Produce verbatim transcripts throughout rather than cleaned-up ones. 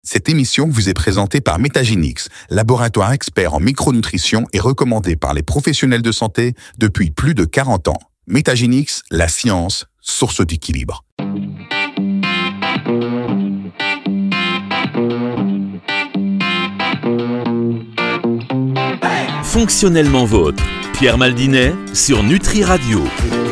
Cette émission vous est présentée par Métagénix, laboratoire expert en micronutrition et recommandé par les professionnels de santé depuis plus de quarante ans. Métagénix, la science, source d'équilibre. Fonctionnellement vôtre, Pierre Maldinet sur Nutri Radio.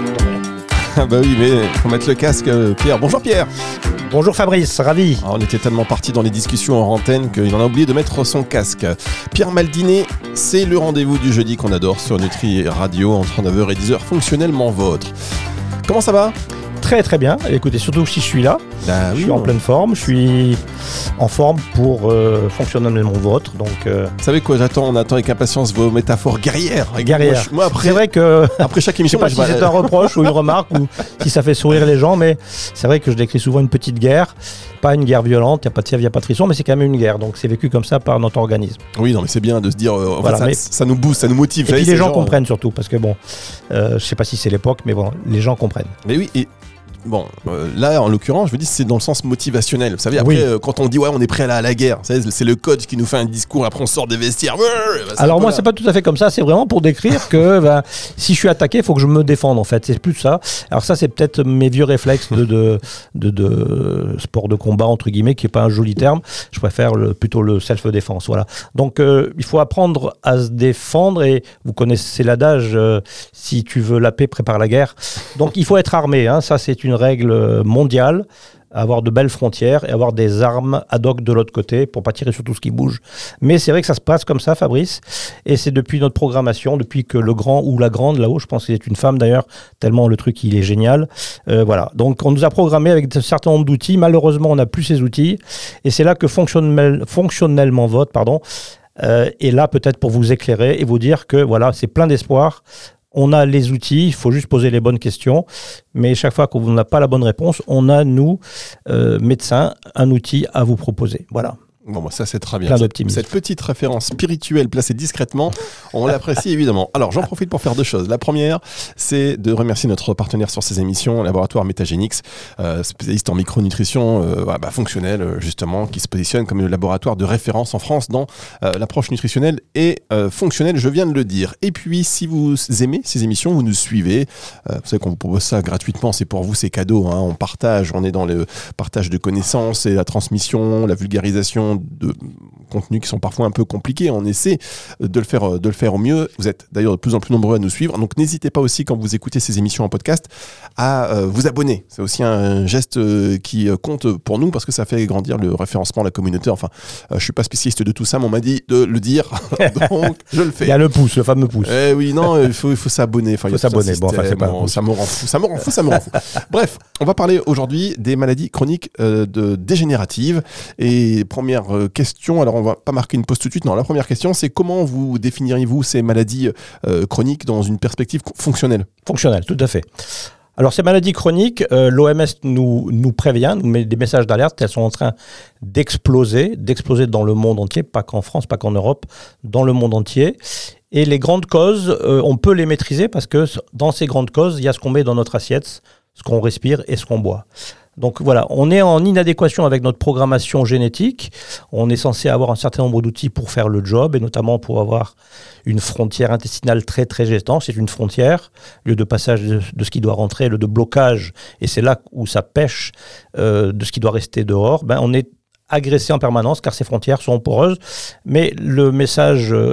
Ah bah oui, mais faut mettre le casque, Pierre. Bonjour Pierre. Bonjour Fabrice, ravi. Alors, on était tellement parti dans les discussions en antenne qu'il en a oublié de mettre son casque. Pierre Maldinet, c'est le rendez-vous du jeudi qu'on adore sur Nutri Radio entre neuf heures et dix heures, fonctionnellement vôtre. Comment ça va ? Très très bien, écoutez, surtout si je suis là, bah, je oui, suis en on... pleine forme, je suis en forme pour euh, fonctionnellement vôtre, donc... Euh... Vous savez quoi, j'attends, on attend avec impatience vos métaphores guerrières. Guerrières. Moi, je, moi après, c'est vrai que... Après chaque émission, je sais pas moi, si je c'est un reproche ou une remarque ou si ça fait sourire les gens, mais c'est vrai que je décris souvent une petite guerre, pas une guerre violente, il n'y a pas de fièvre, il n'y a pas de frisson, mais c'est quand même une guerre, donc c'est vécu comme ça par notre organisme. Oui, non, mais c'est bien de se dire, euh, voilà, ça, mais... ça nous booste, ça nous motive. Et puis les gens, gens comprennent euh... surtout, parce que bon, euh, je ne sais pas si c'est l'époque, mais bon, les gens comprennent. Mais oui, et... Bon, euh, là, en l'occurrence, je veux dire, c'est dans le sens motivationnel. Vous savez, après, oui. euh, quand on dit ouais, on est prêt à la, à la guerre, c'est, c'est le coach qui nous fait un discours, après on sort des vestiaires. Bah, Alors moi, là. C'est pas tout à fait comme ça. C'est vraiment pour décrire que bah, si je suis attaqué, il faut que je me défende. En fait, c'est plus ça. Alors ça, c'est peut-être mes vieux réflexes de, de, de, de sport de combat entre guillemets, qui est pas un joli terme. Je préfère le, plutôt le self-défense. Voilà. Donc euh, il faut apprendre à se défendre. Et vous connaissez l'adage euh, si tu veux la paix, prépare la guerre. Donc il faut être armé. Hein. Ça, c'est une une règle mondiale, avoir de belles frontières et avoir des armes ad hoc de l'autre côté pour pas tirer sur tout ce qui bouge. Mais c'est vrai que ça se passe comme ça, Fabrice, et c'est depuis notre programmation, depuis que le grand ou la grande, là-haut, je pense que c'est une femme d'ailleurs, tellement le truc il est génial. Euh, voilà, donc on nous a programmé avec un certain nombre d'outils. Malheureusement, on n'a plus ces outils, et c'est là que fonctionnel, fonctionnellement vote, pardon, euh, est là peut-être pour vous éclairer et vous dire que voilà, c'est plein d'espoir. On a les outils, il faut juste poser les bonnes questions. Mais chaque fois qu'on n'a pas la bonne réponse, on a, nous, euh, médecins, un outil à vous proposer. Voilà. Bon, bah ça c'est très bien. Plein cette, d'optimisme. Cette petite référence spirituelle placée discrètement, on l'apprécie évidemment. Alors j'en profite pour faire deux choses. La première, c'est de remercier notre partenaire sur ces émissions, laboratoire Métagénix, euh, spécialiste en micronutrition euh, bah, fonctionnelle justement, qui se positionne comme le laboratoire de référence en France dans euh, l'approche nutritionnelle et euh, fonctionnelle, je viens de le dire. Et puis si vous aimez ces émissions, vous nous suivez, euh, vous savez qu'on vous propose ça gratuitement, c'est pour vous, c'est cadeau, hein, on partage, on est dans le partage de connaissances et la transmission, la vulgarisation de contenus qui sont parfois un peu compliqués. On essaie de le faire, de le faire au mieux. Vous êtes d'ailleurs de plus en plus nombreux à nous suivre. Donc n'hésitez pas aussi, quand vous écoutez ces émissions en podcast, à euh, vous abonner. C'est aussi un geste euh, qui compte pour nous parce que ça fait grandir le référencement, la communauté. Enfin, euh, je suis pas spécialiste de tout ça, mais on m'a dit de le dire. Donc je le fais. Il y a le pouce, le fameux pouce. Eh oui, non, il faut, il faut s'abonner. Enfin, il faut s'abonner. Bon, enfin, c'est pas bon, ça me rend fou. Ça me rend fou, ça me rend fou. Bref, on va parler aujourd'hui des maladies chroniques euh, de dégénératives. Et première question, alors on va pas marquer une pause tout de suite, non, la première question c'est comment vous définiriez-vous ces maladies euh, chroniques dans une perspective fonctionnelle ? Fonctionnelle, tout à fait. Alors ces maladies chroniques, euh, l'O M S nous, nous prévient, nous met des messages d'alerte, elles sont en train d'exploser, d'exploser dans le monde entier, pas qu'en France, pas qu'en Europe, dans le monde entier. Et les grandes causes, euh, on peut les maîtriser parce que dans ces grandes causes, il y a ce qu'on met dans notre assiette, ce qu'on respire et ce qu'on boit. Donc voilà, on est en inadéquation avec notre programmation génétique. On est censé avoir un certain nombre d'outils pour faire le job, et notamment pour avoir une frontière intestinale très très gestante. C'est une frontière, lieu de passage de, de ce qui doit rentrer, lieu de blocage, et c'est là où ça pêche euh, de ce qui doit rester dehors. Ben, on est agressé en permanence car ces frontières sont poreuses. Mais le message euh,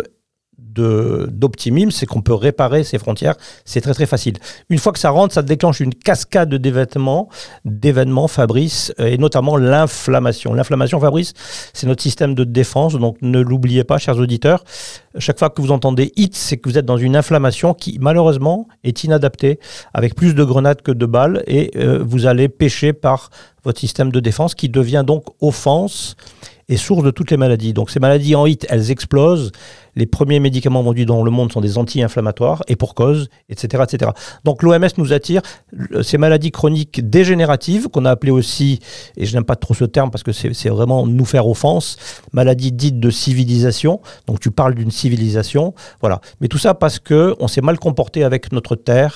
De, d'optimisme, c'est qu'on peut réparer ces frontières, c'est très très facile. Une fois que ça rentre, ça déclenche une cascade d'événements, d'événements, Fabrice, et notamment l'inflammation. L'inflammation, Fabrice, c'est notre système de défense, donc ne l'oubliez pas, chers auditeurs. Chaque fois que vous entendez « hit », c'est que vous êtes dans une inflammation qui, malheureusement, est inadaptée, avec plus de grenades que de balles, et euh, vous allez pêcher par votre système de défense qui devient donc offense et source de toutes les maladies. Donc ces maladies en hit, elles explosent. Les premiers médicaments vendus dans le monde sont des anti-inflammatoires, et pour cause, et cetera, et cetera. Donc l'O M S nous attire ces maladies chroniques dégénératives, qu'on a appelées aussi, et je n'aime pas trop ce terme parce que c'est, c'est vraiment nous faire offense, maladies dites de civilisation. Donc tu parles d'une civilisation, voilà. Mais tout ça parce qu'on s'est mal comporté avec notre terre,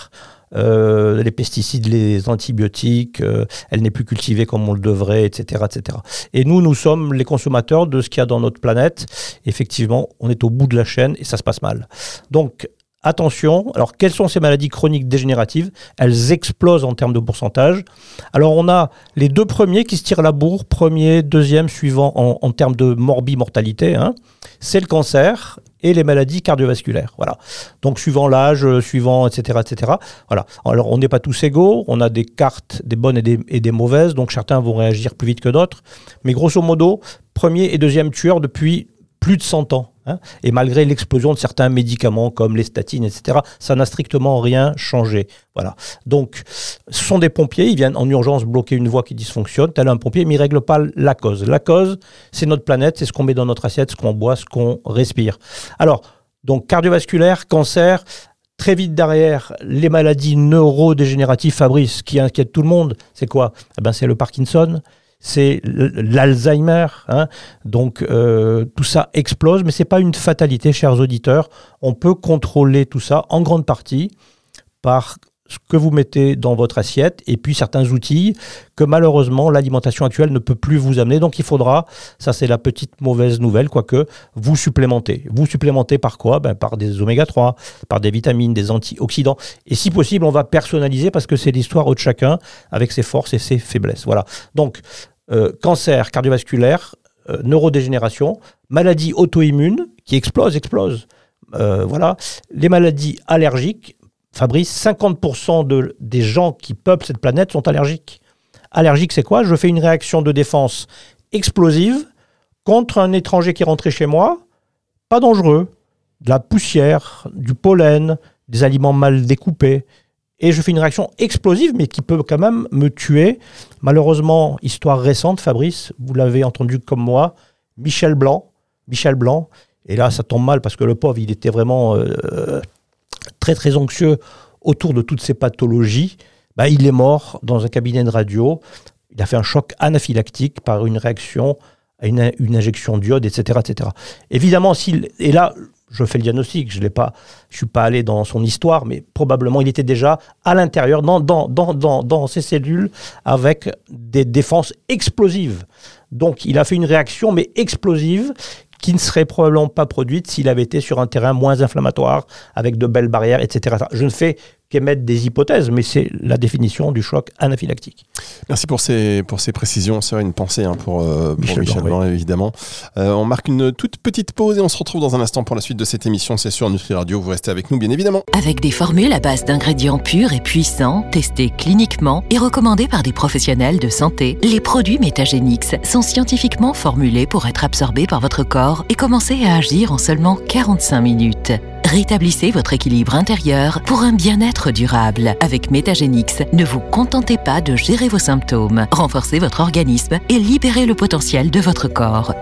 euh, les pesticides, les antibiotiques, euh, elle n'est plus cultivée comme on le devrait, et cetera, et cetera. Et nous, nous sommes les consommateurs de ce qu'il y a dans notre planète. Effectivement, on est au bout de la chaîne et ça se passe mal. Donc, attention. Alors, quelles sont ces maladies chroniques dégénératives? Elles explosent en termes de pourcentage. Alors, on a les deux premiers qui se tirent la bourre, premier, deuxième, suivant en, en termes de morbimortalité. Hein. C'est le cancer et les maladies cardiovasculaires. Voilà. Donc, suivant l'âge, euh, suivant, et cetera, et cetera. Voilà. Alors, on n'est pas tous égaux. On a des cartes, des bonnes et des, et des mauvaises. Donc, certains vont réagir plus vite que d'autres. Mais grosso modo, premier et deuxième tueur depuis plus de cent ans. Hein. Et malgré l'explosion de certains médicaments comme les statines, et cetera, ça n'a strictement rien changé. Voilà. Donc, ce sont des pompiers, ils viennent en urgence bloquer une voie qui dysfonctionne, tel un pompier, mais ils ne règlent pas la cause. La cause, c'est notre planète, c'est ce qu'on met dans notre assiette, ce qu'on boit, ce qu'on respire. Alors, donc cardiovasculaire, cancer, très vite derrière, les maladies neurodégénératives, Fabrice, qui inquiètent tout le monde, c'est quoi? Eh ben, c'est le Parkinson. C'est l'Alzheimer, hein. Donc euh, tout ça explose, mais ce n'est pas une fatalité, chers auditeurs. On peut contrôler tout ça en grande partie par ce que vous mettez dans votre assiette et puis certains outils que malheureusement l'alimentation actuelle ne peut plus vous amener. Donc il faudra, ça c'est la petite mauvaise nouvelle, quoique, vous supplémentez. Vous supplémentez par quoi? Ben, par des oméga trois, par des vitamines, des antioxydants. Et si possible, on va personnaliser parce que c'est l'histoire de chacun avec ses forces et ses faiblesses. Voilà. Donc, euh, cancer cardiovasculaire, euh, neurodégénération, maladies auto-immunes qui explosent, explosent. Euh, voilà. Les maladies allergiques. Fabrice, cinquante pour cent de, des gens qui peuplent cette planète sont allergiques. Allergique, c'est quoi? Je fais une réaction de défense explosive contre un étranger qui est rentré chez moi, pas dangereux, de la poussière, du pollen, des aliments mal découpés. Et je fais une réaction explosive, mais qui peut quand même me tuer. Malheureusement, histoire récente, Fabrice, vous l'avez entendu comme moi, Michel Blanc, Michel Blanc, et là, ça tombe mal parce que le pauvre, il était vraiment euh, très, très anxieux autour de toutes ces pathologies. Bah, il est mort dans un cabinet de radio. Il a fait un choc anaphylactique par une réaction à une, une injection d'iode, et cetera, et cetera. Évidemment, s'il, et là, je fais le diagnostic, je ne suis pas allé dans son histoire, mais probablement il était déjà à l'intérieur, dans, dans, dans, dans, dans ses cellules, avec des défenses explosives. Donc, il a fait une réaction, mais explosive, qui ne serait probablement pas produite s'il avait été sur un terrain moins inflammatoire, avec de belles barrières, et cetera. Je ne fais qu'émettre des hypothèses, mais c'est la définition du choc anaphylactique. Merci pour ces, pour ces précisions. C'est une pensée hein, pour, euh, pour Michel, Michel Blanc, oui. Évidemment. Euh, on marque une toute petite pause et on se retrouve dans un instant pour la suite de cette émission. C'est sur Nutri Radio. Vous restez avec nous, bien évidemment. Avec des formules à base d'ingrédients purs et puissants, testés cliniquement et recommandés par des professionnels de santé, les produits Métagénix sont scientifiquement formulés pour être absorbés par votre corps et commencer à agir en seulement quarante-cinq minutes. Rétablissez votre équilibre intérieur pour un bien-être durable. Avec Métagénix, ne vous contentez pas de gérer vos symptômes, renforcez votre organisme et libérez le potentiel de votre corps.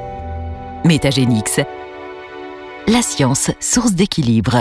Métagénix, la science, source d'équilibre.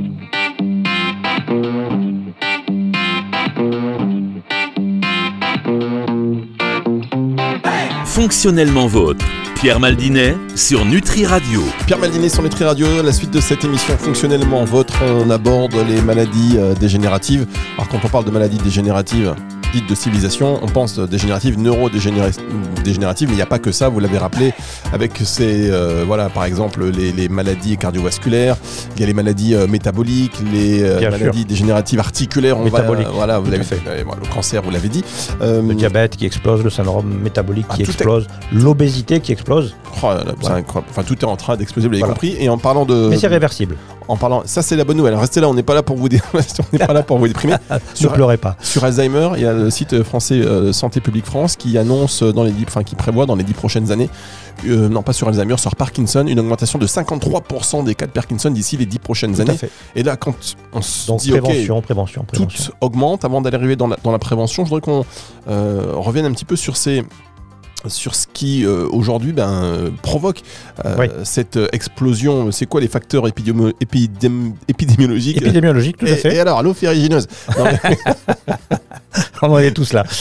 Fonctionnellement vôtre. Pierre Maldinet sur Nutri Radio. Pierre Maldinet sur Nutri Radio. La suite de cette émission Fonctionnellement Vôtre, on aborde les maladies euh, dégénératives. Alors quand on parle de maladies dégénératives dites de civilisation, on pense dégénératives, neurodégénératives, mais il n'y a pas que ça, vous l'avez rappelé, avec ces, euh, voilà, par exemple, les, les maladies cardiovasculaires, il y a les maladies euh, métaboliques, les euh, maladies sûr. dégénératives articulaires, on métabolique. va, euh, voilà, vous l'avez fait, euh, le cancer, vous l'avez dit. Euh, le diabète qui explose, le syndrome métabolique qui ah, explose, est... l'obésité qui explose. Oh, là, voilà. Enfin, tout est en train d'exploser, vous l'avez voilà. compris. Et en parlant de, mais c'est réversible. En parlant, ça c'est la bonne nouvelle. Restez là, on n'est pas là pour vous, dé... on n'est pas là pour vous déprimer. Ne pleurez pas. Sur Alzheimer, il y a le site français euh, Santé Publique France qui annonce dans les dix, enfin qui prévoit dans les dix prochaines années, euh, non pas sur Alzheimer, sur Parkinson, une augmentation de cinquante-trois pour cent des cas de Parkinson d'ici les dix prochaines tout années. À fait. Et là, quand on se Donc, dit prévention, ok, prévention, prévention. tout augmente, avant d'aller arriver dans la, dans la prévention, je voudrais qu'on euh, revienne un petit peu sur ces sur ce qui euh, aujourd'hui ben, euh, provoque euh, oui. cette euh, explosion. C'est quoi les facteurs épidémi- épidém- épidémiologiques Épidémiologiques, tout à et, fait. Et alors, l'eau ferrugineuse. On en est tous là.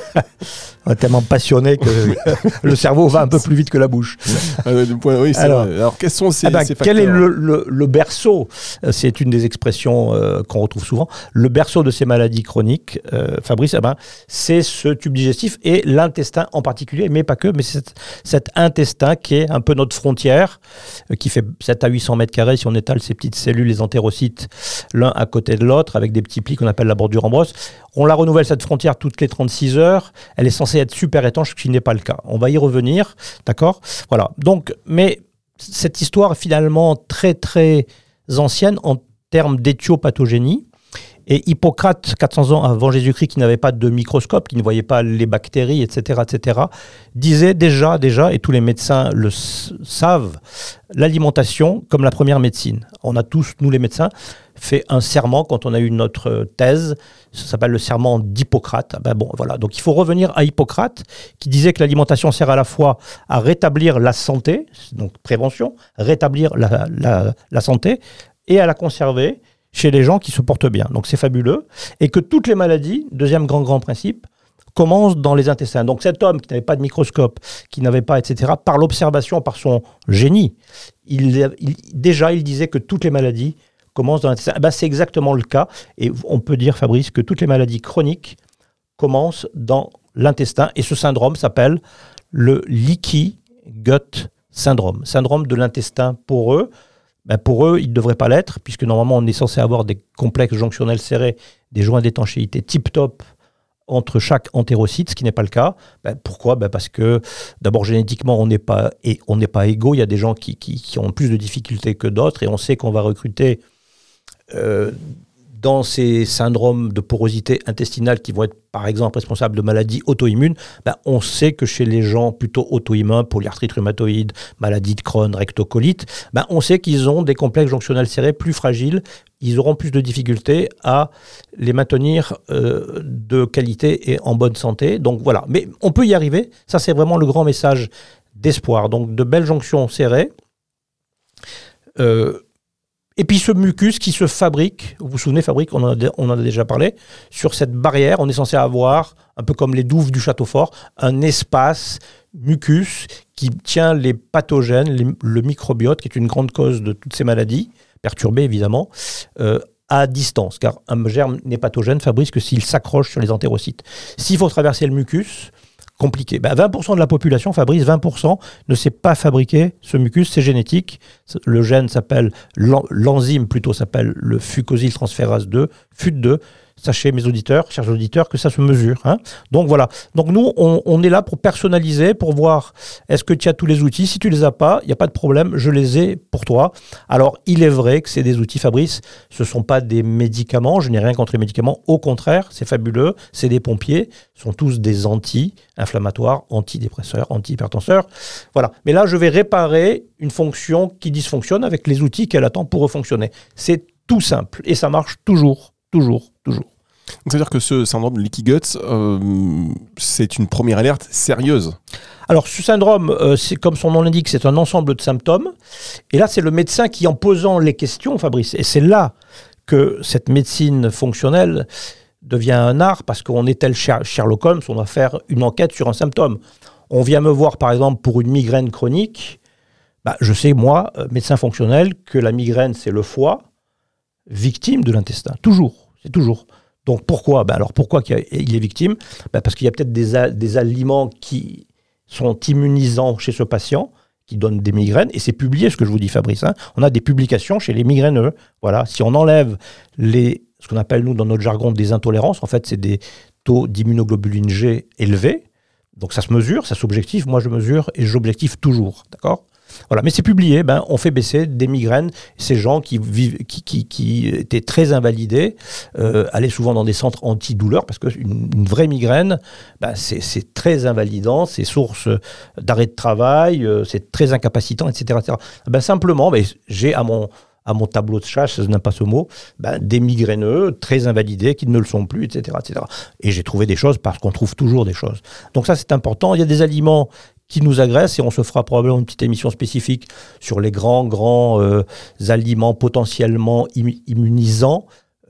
On est tellement passionné que le cerveau va un peu plus vite que la bouche. Euh, point, oui, Alors, Alors, quels sont ces, eh ben, ces quel facteurs? est le, le, le berceau? C'est une des expressions euh, qu'on retrouve souvent. Le berceau de ces maladies chroniques, euh, Fabrice, eh ben, c'est ce tube digestif et l'intestin en particulier, mais pas que, mais c'est cet intestin qui est un peu notre frontière, euh, qui fait sept à huit cents mètres carrés si on étale ces petites cellules, les entérocytes, l'un à côté de l'autre, avec des petits plis qu'on appelle la bordure en brosse. On la renouvelle, cette frontière, toutes les trente-six heures. Elle est censée être super étanche, ce qui n'est pas le cas. On va y revenir, d'accord ? Voilà. Donc, mais cette histoire est finalement très, très ancienne en termes d'éthiopathogénie. Et Hippocrate, quatre cents ans avant Jésus-Christ, qui n'avait pas de microscope, qui ne voyait pas les bactéries, et cetera, et cetera, disait déjà, déjà, et tous les médecins le s- savent, l'alimentation comme la première médecine. On a tous, nous les médecins, fait un serment quand on a eu notre thèse, ça s'appelle le serment d'Hippocrate. Ben bon, voilà. Donc il faut revenir à Hippocrate, qui disait que l'alimentation sert à la fois à rétablir la santé, donc prévention, rétablir la, la, la santé, et à la conserver chez les gens qui se portent bien. Donc c'est fabuleux. Et que toutes les maladies, deuxième grand, grand principe, commencent dans les intestins. Donc cet homme qui n'avait pas de microscope, qui n'avait pas, et cetera, par l'observation, par son génie, il, il, déjà il disait que toutes les maladies commencent dans l'intestin. Eh ben, c'est exactement le cas. Et on peut dire, Fabrice, que toutes les maladies chroniques commencent dans l'intestin. Et ce syndrome s'appelle le leaky gut syndrome. Syndrome de l'intestin poreux. Ben pour eux, ils ne devraient pas l'être, puisque normalement, on est censé avoir des complexes jonctionnels serrés, des joints d'étanchéité tip-top entre chaque entérocyte, ce qui n'est pas le cas. Ben pourquoi ? Ben parce que, d'abord, génétiquement, on n'est pas, et on n'est pas égaux. Il y a des gens qui, qui, qui ont plus de difficultés que d'autres, et on sait qu'on va recruter euh, dans ces syndromes de porosité intestinale qui vont être, par exemple, responsables de maladies auto-immunes. Ben on sait que chez les gens plutôt auto-immuns, polyarthrite rhumatoïde, maladie de Crohn, rectocolite, ben on sait qu'ils ont des complexes jonctionnels serrés plus fragiles. Ils auront plus de difficultés à les maintenir euh, de qualité et en bonne santé. Donc voilà, mais on peut y arriver. Ça, c'est vraiment le grand message d'espoir. Donc de belles jonctions serrées. Euh, Et puis ce mucus qui se fabrique, vous vous souvenez, fabrique, on en, a, on en a déjà parlé, sur cette barrière, on est censé avoir, un peu comme les douves du château fort, un espace mucus qui tient les pathogènes, les, le microbiote, qui est une grande cause de toutes ces maladies, perturbées évidemment, euh, à distance. Car un germe n'est pathogène, Fabrice, que s'il s'accroche sur les entérocytes. S'il faut traverser le mucus, compliqué. Ben, vingt pour cent de la population, Fabrice, vingt pour cent ne sait pas fabriquer ce mucus, c'est génétique. Le gène s'appelle, l'enzyme plutôt s'appelle le fucosyltransférase deux, F U T deux. Sachez, mes auditeurs, chers auditeurs, que ça se mesure. Hein. Donc voilà. Donc nous, on, on est là pour personnaliser, pour voir est-ce que tu as tous les outils. Si tu les as pas, il n'y a pas de problème, je les ai pour toi. Alors, il est vrai que c'est des outils, Fabrice. Ce ne sont pas des médicaments. Je n'ai rien contre les médicaments. Au contraire, c'est fabuleux. C'est des pompiers. Ce sont tous des anti-inflammatoires, antidépresseurs, anti-hypertenseurs. Voilà. Mais là, je vais réparer une fonction qui dysfonctionne avec les outils qu'elle attend pour refonctionner. C'est tout simple. Et ça marche toujours, toujours, toujours. Donc, c'est-à-dire que ce syndrome leaky gut, euh, c'est une première alerte sérieuse. Alors, ce syndrome, euh, c'est comme son nom l'indique, c'est un ensemble de symptômes. Et là, c'est le médecin qui, en posant les questions, Fabrice, et c'est là que cette médecine fonctionnelle devient un art, parce qu'on est tel Sherlock Holmes, on va faire une enquête sur un symptôme. On vient me voir, par exemple, pour une migraine chronique. Bah, je sais, moi, médecin fonctionnel, que la migraine, c'est le foie, victime de l'intestin. Toujours, c'est toujours. Donc pourquoi ? Ben alors pourquoi qu'il est victime ? Ben parce qu'il y a peut-être des, a- des aliments qui sont immunisants chez ce patient, qui donnent des migraines, et c'est publié ce que je vous dis, Fabrice. Hein. On a des publications chez les migraineux. Voilà. Si on enlève les, ce qu'on appelle nous dans notre jargon des intolérances, en fait c'est des taux d'immunoglobuline G élevés, donc ça se mesure, ça s'objective. Moi je mesure et j'objective toujours, d'accord ? Voilà, mais c'est publié, ben, on fait baisser des migraines. Ces gens qui, vivent, qui, qui, qui étaient très invalidés euh, allaient souvent dans des centres antidouleurs parce qu'une une vraie migraine, ben, c'est, c'est très invalidant, c'est source d'arrêt de travail, euh, c'est très incapacitant, et cetera et cetera. Ben, simplement, ben, j'ai à mon, à mon tableau de chasse, je n'aime pas ce mot, ben, des migraineux très invalidés qui ne le sont plus, et cetera et cetera. Et j'ai trouvé des choses parce qu'on trouve toujours des choses. Donc ça, c'est important. Il y a des aliments qui nous agressent, et on se fera probablement une petite émission spécifique sur les grands, grands euh, aliments potentiellement im- immunisants.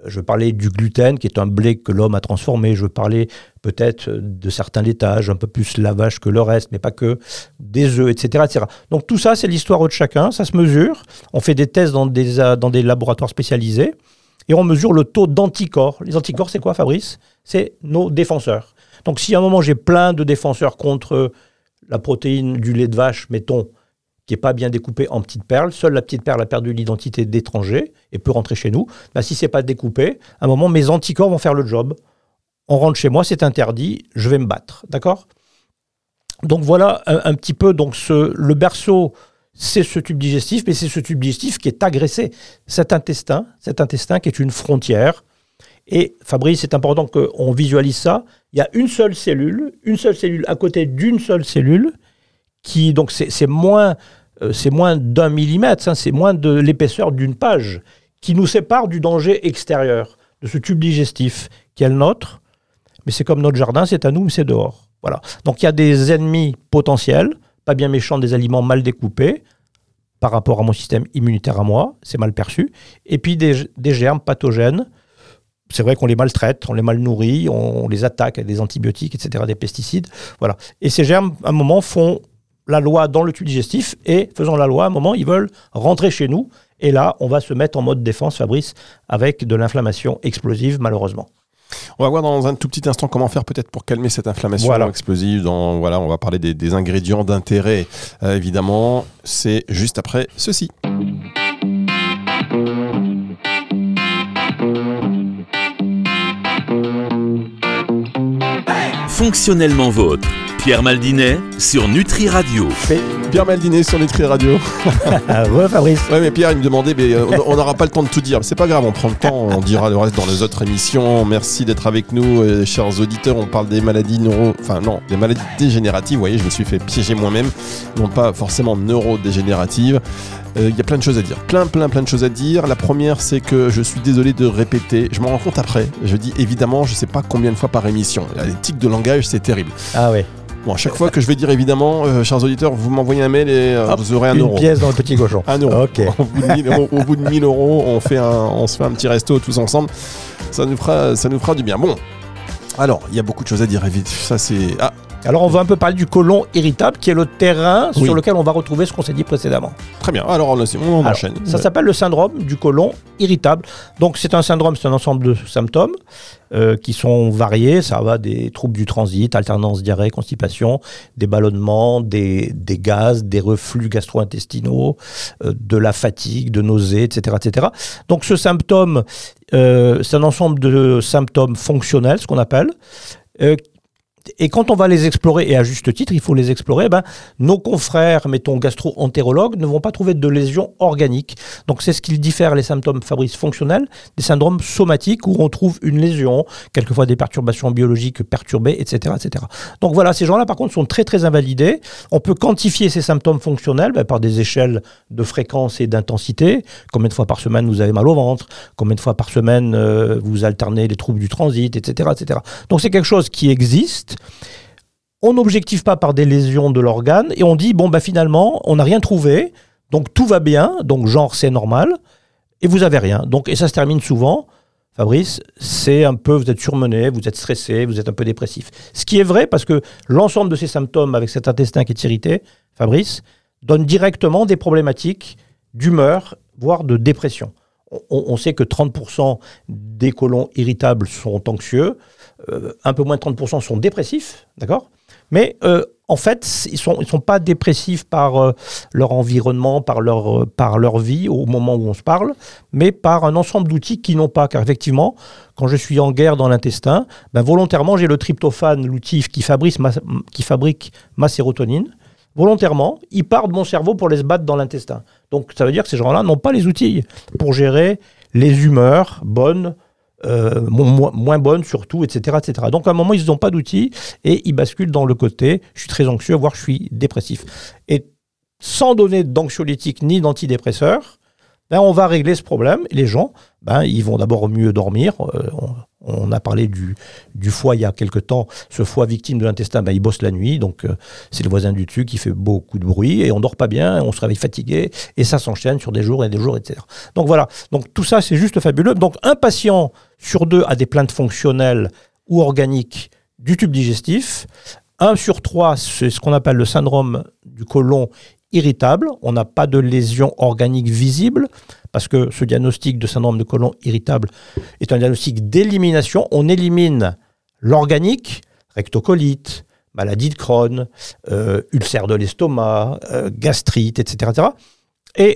Je parlais du gluten, qui est un blé que l'homme a transformé. Je parlais peut-être de certains laitages, un peu plus lavage que le reste, mais pas que, des œufs, et cetera, et cetera. Donc tout ça, c'est l'histoire de chacun, ça se mesure. On fait des tests dans des, dans des laboratoires spécialisés et on mesure le taux d'anticorps. Les anticorps, c'est quoi, Fabrice ? C'est nos défenseurs. Donc si à un moment, j'ai plein de défenseurs contre la protéine du lait de vache, mettons, qui n'est pas bien découpé en petites perles, seule la petite perle a perdu l'identité d'étranger et peut rentrer chez nous. Ben, si ce n'est pas découpé, à un moment, mes anticorps vont faire le job. On rentre chez moi, c'est interdit, je vais me battre. D'accord ? Donc voilà un, un petit peu, donc ce, le berceau, c'est ce tube digestif, mais c'est ce tube digestif qui est agressé. Cet intestin, cet intestin qui est une frontière. Et Fabrice, c'est important qu'on visualise ça. Il y a une seule cellule, une seule cellule à côté d'une seule cellule, qui, donc c'est, c'est, moins, euh, c'est moins d'un millimètre, hein, c'est moins de l'épaisseur d'une page, qui nous sépare du danger extérieur, de ce tube digestif qui est le nôtre. Mais c'est comme notre jardin, c'est à nous, mais c'est dehors. Voilà. Donc il y a des ennemis potentiels, pas bien méchants, des aliments mal découpés, par rapport à mon système immunitaire à moi, c'est mal perçu. Et puis des, des germes pathogènes. C'est vrai qu'on les maltraite, on les mal nourrit, on, on les attaque avec des antibiotiques, et cetera, des pesticides. Voilà. Et ces germes, à un moment, font la loi dans le tube digestif et, faisant la loi, à un moment, ils veulent rentrer chez nous. Et là, on va se mettre en mode défense, Fabrice, avec de l'inflammation explosive, malheureusement. On va voir dans un tout petit instant comment faire peut-être pour calmer cette inflammation voilà. explosive. Dans, voilà, on va parler des, des ingrédients d'intérêt, euh, évidemment. C'est juste après ceci. Fonctionnellement vôtre. Pierre Maldinet sur Nutri Radio. Pierre Maldinet sur Nutri Radio. Ouais, Fabrice. Ouais, mais Pierre, il me demandait, mais on n'aura pas le temps de tout dire. C'est pas grave, on prend le temps, on dira le reste dans les autres émissions. Merci d'être avec nous, euh, chers auditeurs. On parle des maladies neuro, enfin non, des maladies dégénératives. Vous voyez, je me suis fait piéger moi-même, non pas forcément neurodégénératives. Il euh, y a plein de choses à dire, plein, plein, plein de choses à dire. La première, c'est que je suis désolé de répéter. Je m'en rends compte après. Je dis évidemment, je sais pas combien de fois par émission. Les tics de langage, c'est terrible. Ah ouais. Bon, à chaque fois que je vais dire évidemment, euh, chers auditeurs, vous m'envoyez un mail et euh, Hop, vous aurez un une euro. Une pièce dans le petit cochon. Un euro. Ok. Au bout de mille euros, au bout de mille euros, on fait un, on se fait un petit resto tous ensemble. Ça nous fera, ça nous fera du bien. Bon. Alors, il y a beaucoup de choses à dire. Ça, c'est. Ah. Alors, on va un peu parler du côlon irritable, qui est le terrain oui. sur lequel on va retrouver ce qu'on s'est dit précédemment. Très bien. Alors, on, on Alors, enchaîne. Ça ouais. s'appelle le syndrome du côlon irritable. Donc, c'est un syndrome, c'est un ensemble de symptômes euh, qui sont variés. Ça va des troubles du transit, alternance diarrhée, constipation, des ballonnements, des, des gaz, des reflux gastro-intestinaux, euh, de la fatigue, de nausées, et cetera, et cetera. Donc, ce symptôme, euh, c'est un ensemble de symptômes fonctionnels, ce qu'on appelle, euh, et quand on va les explorer, et à juste titre, il faut les explorer, ben, nos confrères, mettons gastro-entérologues, ne vont pas trouver de lésions organiques. Donc c'est ce qui diffère les symptômes, Fabrice, fonctionnels, des syndromes somatiques où on trouve une lésion, quelquefois des perturbations biologiques perturbées, et cetera, et cetera. Donc voilà, ces gens-là, par contre, sont très, très invalidés. On peut quantifier ces symptômes fonctionnels ben, par des échelles de fréquence et d'intensité. Combien de fois par semaine vous avez mal au ventre? Combien de fois par semaine euh, vous alternez les troubles du transit, et cetera, et cetera. Donc c'est quelque chose qui existe. On n'objective pas par des lésions de l'organe et on dit, bon, bah, finalement, on n'a rien trouvé, donc tout va bien, donc genre c'est normal, et vous n'avez rien. Donc, et ça se termine souvent, Fabrice, c'est un peu, vous êtes surmené, vous êtes stressé, vous êtes un peu dépressif. Ce qui est vrai parce que l'ensemble de ces symptômes avec cet intestin qui est irrité, Fabrice, donne directement des problématiques d'humeur, voire de dépression. On, on sait que trente pour cent des côlons irritables sont anxieux, euh, un peu moins de trente pour cent sont dépressifs, d'accord ? Mais euh, en fait, ils ne sont, ils sont pas dépressifs par euh, leur environnement, par leur, euh, par leur vie au moment où on se parle, mais par un ensemble d'outils qu'ils n'ont pas. Car effectivement, quand je suis en guerre dans l'intestin, ben, volontairement, j'ai le tryptophane, l'outil qui fabrique ma, qui fabrique ma sérotonine. Volontairement, il part de mon cerveau pour les se battre dans l'intestin. Donc ça veut dire que ces gens-là n'ont pas les outils pour gérer les humeurs bonnes, euh, moins, moins bonnes surtout, et cetera, et cetera. Donc à un moment, ils n'ont pas d'outils et ils basculent dans le côté « je suis très anxieux, voire je suis dépressif ». Et sans donner d'anxiolytiques ni d'antidépresseurs, Ben, on va régler ce problème. Et les gens, ben, ils vont d'abord mieux dormir. Euh, on, on a parlé du, du foie il y a quelque temps. Ce foie victime de l'intestin, ben, il bosse la nuit. Donc, euh, c'est le voisin du dessus qui fait beaucoup de bruit. Et on dort pas bien, on se réveille fatigué. Et ça s'enchaîne sur des jours et des jours, et cetera. Donc voilà. Donc tout ça, c'est juste fabuleux. Donc un patient sur deux a des plaintes fonctionnelles ou organiques du tube digestif. Un sur trois, c'est ce qu'on appelle le syndrome du côlon irritable. On n'a pas de lésion organique visible parce que ce diagnostic de syndrome de côlon irritable est un diagnostic d'élimination. On élimine l'organique, rectocolite, maladie de Crohn, euh, ulcère de l'estomac, euh, gastrite, et cetera, et cetera. Et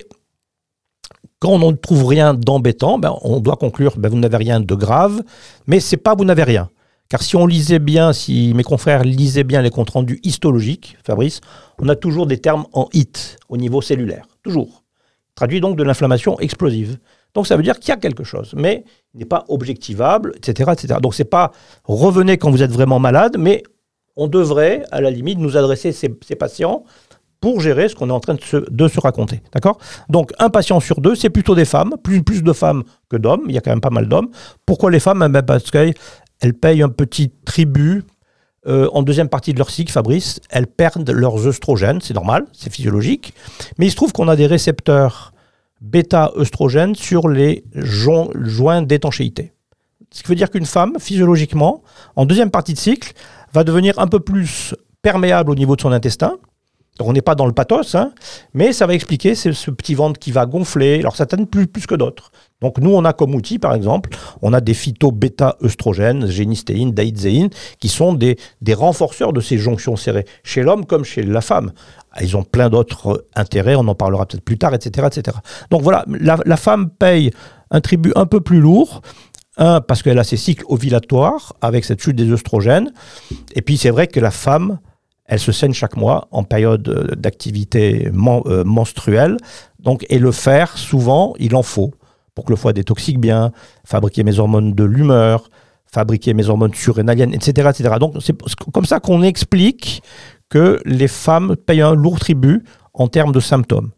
quand on ne trouve rien d'embêtant, ben, on doit conclure ben, vous n'avez rien de grave, mais ce n'est pas vous n'avez rien. Car si on lisait bien, si mes confrères lisaient bien les comptes rendus histologiques, Fabrice, on a toujours des termes en hit au niveau cellulaire. Toujours. Traduit donc de l'inflammation explosive. Donc ça veut dire qu'il y a quelque chose, mais il n'est pas objectivable, et cetera, et cetera. Donc c'est pas revenez quand vous êtes vraiment malade, mais on devrait, à la limite, nous adresser ces, ces patients pour gérer ce qu'on est en train de se, de se raconter. D'accord ? Donc, un patient sur deux, c'est plutôt des femmes, plus, plus de femmes que d'hommes. Il y a quand même pas mal d'hommes. Pourquoi les femmes ? Ben parce qu'elles payent un petit tribut euh, en deuxième partie de leur cycle, Fabrice. Elles perdent leurs œstrogènes, c'est normal, c'est physiologique. Mais il se trouve qu'on a des récepteurs bêta-œstrogènes sur les jo- joints d'étanchéité. Ce qui veut dire qu'une femme, physiologiquement, en deuxième partie de cycle, va devenir un peu plus perméable au niveau de son intestin. Donc on n'est pas dans le pathos, hein, mais ça va expliquer ce, ce petit ventre qui va gonfler. Alors certaines plus, plus que d'autres. Donc nous, on a comme outil, par exemple, on a des phyto-bêta-œstrogènes, génistéine, daïdzéine, qui sont des, des renforceurs de ces jonctions serrées, chez l'homme comme chez la femme. Ils ont plein d'autres intérêts, on en parlera peut-être plus tard, et cetera, et cetera. Donc voilà, la, la femme paye un tribut un peu plus lourd. Un, parce qu'elle a ses cycles ovulatoires avec cette chute des œstrogènes. Et puis c'est vrai que la femme, elle se saigne chaque mois en période d'activité men- euh, menstruelle. Donc, et le fer, souvent, il en faut pour que le foie détoxique bien, fabriquer mes hormones de l'humeur, fabriquer mes hormones surrénaliennes, et cetera, et cetera. Donc, c'est comme ça qu'on explique que les femmes payent un lourd tribut en termes de symptômes.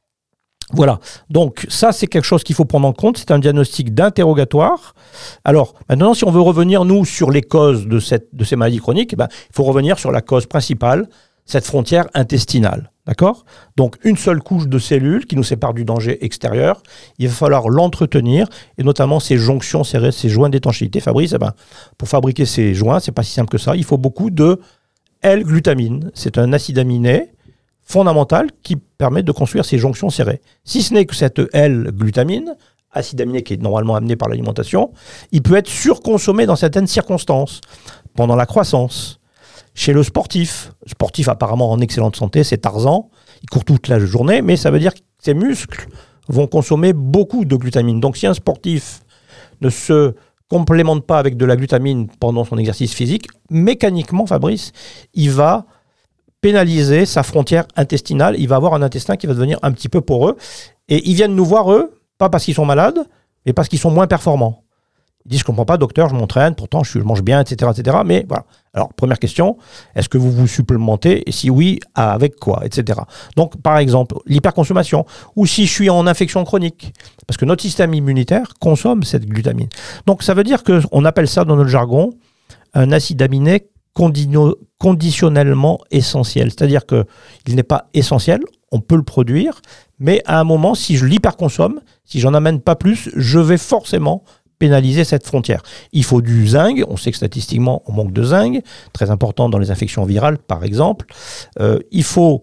Voilà, donc ça c'est quelque chose qu'il faut prendre en compte, c'est un diagnostic d'interrogatoire. Alors maintenant si on veut revenir nous sur les causes de, cette, de ces maladies chroniques, eh ben, il faut revenir sur la cause principale, cette frontière intestinale, d'accord ? Donc une seule couche de cellules qui nous sépare du danger extérieur, il va falloir l'entretenir et notamment ces jonctions serrées, ces joints d'étanchéité. Fabrice, eh ben, pour fabriquer ces joints, c'est pas si simple que ça, il faut beaucoup de L-glutamine, c'est un acide aminé fondamental qui permet de construire ces jonctions serrées. Si ce n'est que cette L-glutamine, acide aminé qui est normalement amené par l'alimentation, il peut être surconsommé dans certaines circonstances, pendant la croissance. Chez le sportif, sportif apparemment en excellente santé, c'est Tarzan, il court toute la journée, mais ça veut dire que ses muscles vont consommer beaucoup de glutamine. Donc si un sportif ne se complémente pas avec de la glutamine pendant son exercice physique, mécaniquement, Fabrice, il va pénaliser sa frontière intestinale, il va avoir un intestin qui va devenir un petit peu poreux. Et ils viennent nous voir, eux, pas parce qu'ils sont malades, mais parce qu'ils sont moins performants. Ils disent, je ne comprends pas, docteur, je m'entraîne, pourtant je, je mange bien, et cetera, et cetera. Mais voilà. Alors, première question, est-ce que vous vous supplémentez ? Et si oui, avec quoi, et cetera. Donc, par exemple, l'hyperconsommation, ou si je suis en infection chronique, parce que notre système immunitaire consomme cette glutamine. Donc, ça veut dire qu'on appelle ça, dans notre jargon, un acide aminé Condino, conditionnellement essentiel. C'est-à-dire qu'il n'est pas essentiel, on peut le produire, mais à un moment, si je l'hyperconsomme, si j'en amène pas plus, je vais forcément pénaliser cette frontière. Il faut du zinc, on sait que statistiquement, on manque de zinc, très important dans les infections virales, par exemple. Euh, il faut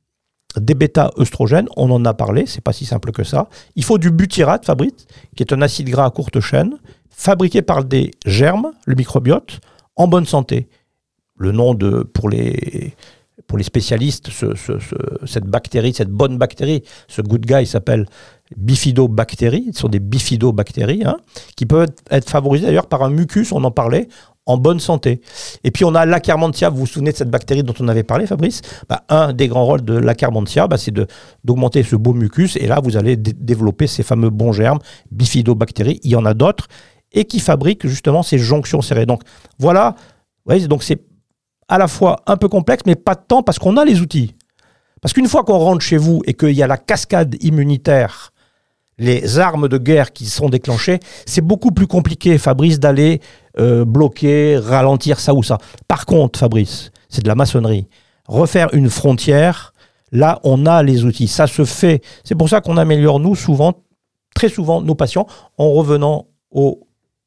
des bêta-œstrogènes, on en a parlé, c'est pas si simple que ça. Il faut du butyrate, Fabrice, qui est un acide gras à courte chaîne, fabriqué par des germes, le microbiote, en bonne santé. Le nom de, pour les, pour les spécialistes, ce, ce, ce, cette bactérie, cette bonne bactérie, ce good guy s'appelle bifidobactéries. Ce sont des bifidobactéries hein, qui peuvent être, être favorisées d'ailleurs par un mucus, on en parlait, en bonne santé. Et puis on a l'Akkermansia, vous vous souvenez de cette bactérie dont on avait parlé, Fabrice ? Bah, un des grands rôles de l'Akkermansia, bah, c'est de, d'augmenter ce beau mucus. Et là, vous allez d- développer ces fameux bons germes, bifidobactéries. Il y en a d'autres et qui fabriquent justement ces jonctions serrées. Donc voilà, ouais, donc c'est à la fois un peu complexe, mais pas tant parce qu'on a les outils. Parce qu'une fois qu'on rentre chez vous et qu'il y a la cascade immunitaire, les armes de guerre qui sont déclenchées, c'est beaucoup plus compliqué, Fabrice, d'aller euh, bloquer, ralentir ça ou ça. Par contre, Fabrice, c'est de la maçonnerie. Refaire une frontière, là, on a les outils. Ça se fait. C'est pour ça qu'on améliore, nous, souvent, très souvent, nos patients en revenant au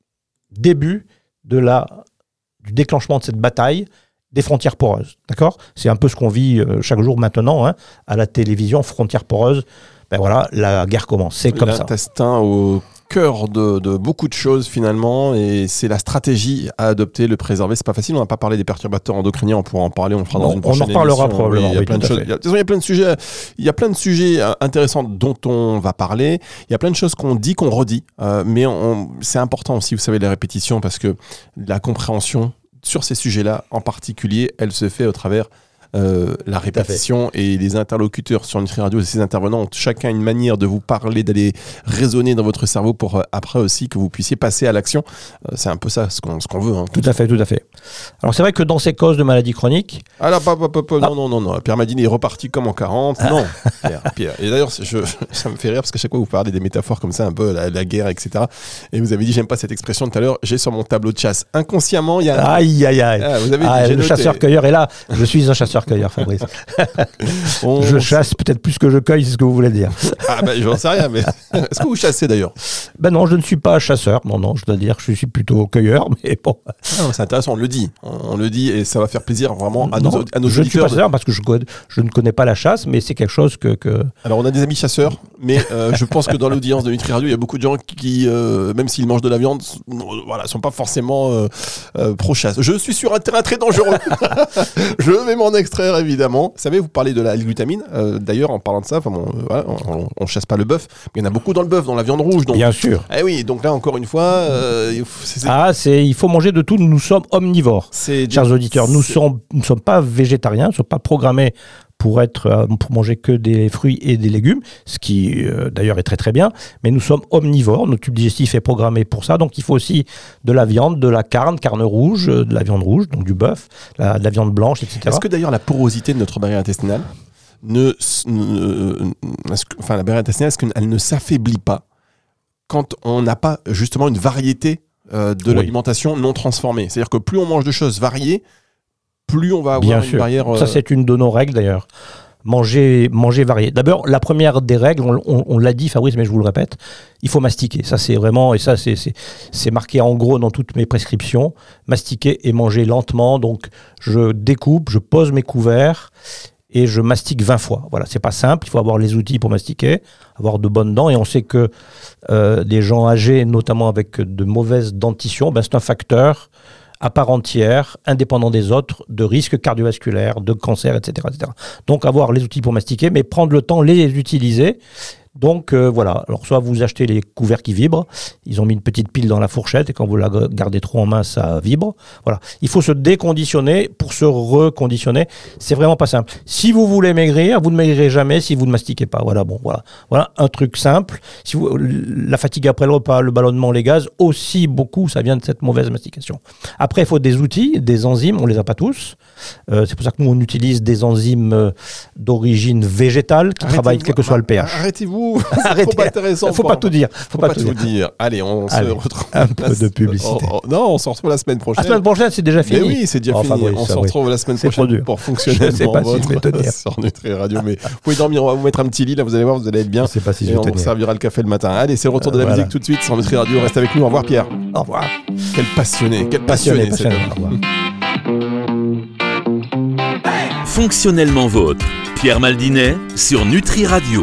début de la, du déclenchement de cette bataille des frontières poreuses. D'accord ? C'est un peu ce qu'on vit euh, chaque jour maintenant, hein, à la télévision, frontières poreuses. Ben voilà, la guerre commence. C'est comme ça. L'intestin au cœur de, de beaucoup de choses finalement, et c'est la stratégie à adopter, le préserver. C'est pas facile. On n'a pas parlé des perturbateurs endocriniens. On pourra en parler. On le fera dans on, une prochaine émission. On en reparlera émission. probablement. Oui, il y a oui, plein de choses. Il y a, il y a plein de sujets. Il y a plein de sujets intéressants dont on va parler. Il y a plein de choses qu'on dit, qu'on redit, euh, mais on, c'est important aussi. Vous savez, les répétitions, parce que la compréhension sur ces sujets-là, en particulier, elle se fait au travers Euh, la répétition, et les interlocuteurs sur Nutri Radio et ces intervenants ont chacun une manière de vous parler, d'aller résonner dans votre cerveau pour euh, après aussi que vous puissiez passer à l'action. Euh, c'est un peu ça ce qu'on, ce qu'on veut. Hein. Tout à fait, tout à fait. Alors c'est vrai que dans ces causes de maladies chroniques... Ah là, pas, pas, pas, pas, ah. non, non, non, non. Pierre Maldini est reparti comme en quarante. Ah. Non, Pierre, Pierre. Et d'ailleurs, je, ça me fait rire parce qu'à chaque fois vous parlez des métaphores comme ça, un peu la, la guerre, et cetera. Et vous avez dit, j'aime pas cette expression tout à l'heure, j'ai sur mon tableau de chasse. Inconsciemment, il y a... Aïe, aïe, aïe. Ah, vous avez ah, dit, le chasseur-cueilleur est là. Je suis un chasseur-cueilleur, Fabrice. On... Je chasse peut-être plus que je cueille, c'est ce que vous voulez dire. Ah ben, j'en sais rien, mais est-ce que vous chassez d'ailleurs ? Ben non, je ne suis pas chasseur. Non, non, je dois dire que je suis plutôt cueilleur, mais bon. Ah non, c'est intéressant, on le dit. On, on le dit et ça va faire plaisir vraiment à non, nos, à nos je auditeurs. Je ne suis pas chasseur parce que je, je ne connais pas la chasse, mais c'est quelque chose que... que... Alors, on a des amis chasseurs, mais euh, je pense que dans l'audience de Nutri Radio, il y a beaucoup de gens qui, euh, même s'ils mangent de la viande, voilà, sont pas forcément euh, euh, pro-chasse. Je suis sur un terrain très dangereux. Je vais m'en extraire, évidemment. Vous savez, vous parlez de la glutamine. Euh, d'ailleurs, en parlant de ça, enfin, bon, euh, voilà, on, on chasse pas le bœuf, mais il y en a beaucoup dans le bœuf, dans la viande rouge. Donc, bien sûr. Eh oui, donc là, encore une fois... Euh, c'est, c'est... Ah, c'est, il faut manger de tout. Nous sommes omnivores, c'est, chers auditeurs. Nous c'est... ne sommes pas végétariens, nous ne sommes pas programmés pour, être, pour manger que des fruits et des légumes, ce qui euh, d'ailleurs est très très bien, mais nous sommes omnivores, notre tube digestif est programmé pour ça, donc il faut aussi de la viande, de la carne, carne rouge, de la viande rouge, donc du bœuf, la, de la viande blanche, et cetera. Est-ce que d'ailleurs la porosité de notre barrière intestinale, ne, ne, est-ce que, enfin la barrière intestinale, est-ce qu'elle ne s'affaiblit pas quand on n'a pas justement une variété euh, de oui. l'alimentation non transformée ? C'est-à-dire que plus on mange de choses variées, plus on va avoir Bien une sûr. barrière... Euh... Ça, c'est une de nos règles, d'ailleurs. Manger, manger varié. D'abord, la première des règles, on, on, on l'a dit, Fabrice, mais je vous le répète, il faut mastiquer. Ça, c'est vraiment... Et ça, c'est, c'est, c'est marqué en gros dans toutes mes prescriptions. Mastiquer et manger lentement. Donc, je découpe, je pose mes couverts et je mastique vingt fois. Voilà, c'est pas simple. Il faut avoir les outils pour mastiquer, avoir de bonnes dents. Et on sait que euh, les gens âgés, notamment avec de mauvaises dentitions, ben, c'est un facteur à part entière, indépendant des autres, de risques cardiovasculaires, de cancer, et cetera, et cetera. Donc avoir les outils pour mastiquer, mais prendre le temps, les utiliser. Donc euh, voilà, alors soit vous achetez les couverts qui vibrent, ils ont mis une petite pile dans la fourchette et quand vous la gardez trop en main, ça vibre. Voilà, il faut se déconditionner pour se reconditionner. C'est vraiment pas simple. Si vous voulez maigrir, vous ne maigrirez jamais si vous ne mastiquez pas. Voilà, bon, voilà, voilà un truc simple. Si vous, la fatigue après le repas, le ballonnement, les gaz, aussi beaucoup, ça vient de cette mauvaise mastication. Après, il faut des outils, des enzymes, on les a pas tous. Euh, c'est pour ça que nous on utilise des enzymes euh, d'origine végétale qui arrêtez-vous, travaillent quel que soit le pH. Arrêtez-vous, c'est trop pas intéressant. Faut pas tout dire. Faut, faut pas, pas tout tout dire. dire. Allez, on Allez, se retrouve. Un peu de publicité. Oh, oh, non, on se retrouve la semaine prochaine. La semaine prochaine, c'est déjà fini. Mais oui, c'est déjà oh, fini. Fabrice, on se oui. retrouve la semaine c'est prochaine pour fonctionner. Je sais pas si je vais tenir sur Nutri Radio, mais vous pouvez dormir. On va vous mettre un petit lit là. Vous allez voir, vous allez être bien. Je sais pas si je et vais on tenir. vous servira le café le matin. Allez, c'est le retour de la euh, voilà. musique tout de suite sur Nutri Radio. Reste avec nous. Au revoir, Pierre. Au revoir. Quel passionné, quel passionné. passionné, passionné. Au revoir. Fonctionnellement vôtre, Pierre Maldinet sur Nutri Radio.